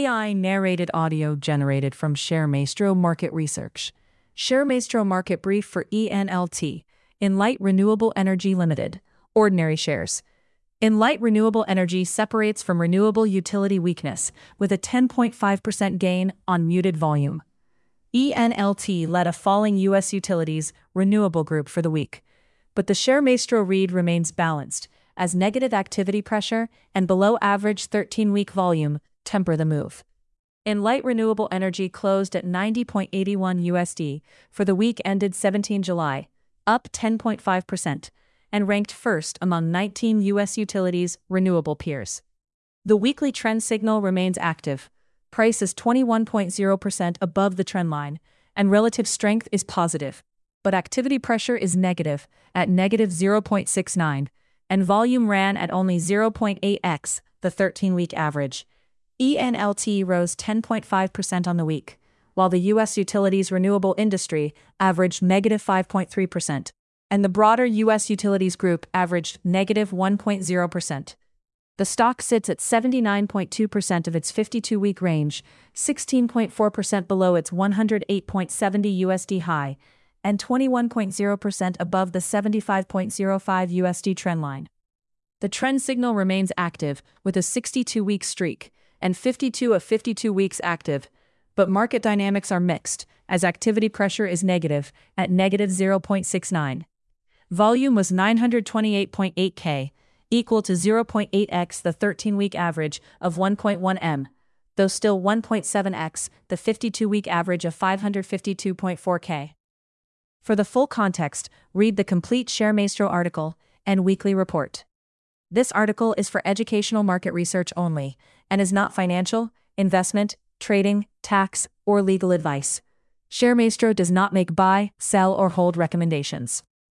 AI narrated audio generated from ShareMaestro Market Research. ShareMaestro Market Brief for ENLT. Enlight Renewable Energy Limited. Ordinary shares. Enlight Renewable Energy separates from renewable utility weakness with a 10.5% gain on muted volume. ENLT led a falling U.S. utilities renewable group for the week, but the ShareMaestro read remains balanced as negative activity pressure and below-average 13-week volume temper the move. Enlight Renewable Energy closed at $90.81 USD for the week ended 17 July, up 10.5%, and ranked first among 19 U.S. utilities renewable peers. The weekly trend signal remains active. Price is 21.0% above the trend line, and relative strength is positive, but activity pressure is negative at negative 0.69, and volume ran at only 0.8x the 13-week average. ENLT rose 10.5% on the week, while the U.S. utilities renewable industry averaged negative 5.3%, and the broader U.S. utilities group averaged negative 1.0%. The stock sits at 79.2% of its 52-week range, 16.4% below its 108.70 USD high, and 21.0% above the 75.05 USD trendline. The trend signal remains active with a 62-week streak and 52 of 52 weeks active, but market dynamics are mixed as activity pressure is negative at negative 0.69. Volume was 928.8K, equal to 0.8x the 13-week average of 1.1 M, though still 1.7x the 52-week average of 552.4K. For the full context, read the complete ShareMaestro article and weekly report. This article is for educational market research only and is not financial, investment, trading, tax, or legal advice. ShareMaestro does not make buy, sell, or hold recommendations.